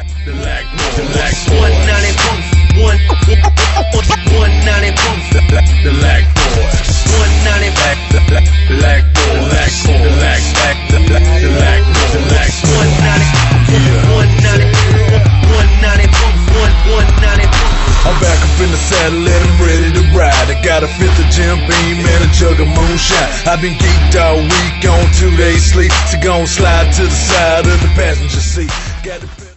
The Lack Boys. 190 bumps. 190 bumps. The Lack Boys. 190 The Lack Boys. The Lack Boys. 190 bumps. 190 bumps. I'm back up in the saddle and I'm ready to ride. I got a fifth of Jim Beam and a jug of moonshine. I've been geeked all week on 2 days sleep, so gon' slide to the side of the passenger seat. Got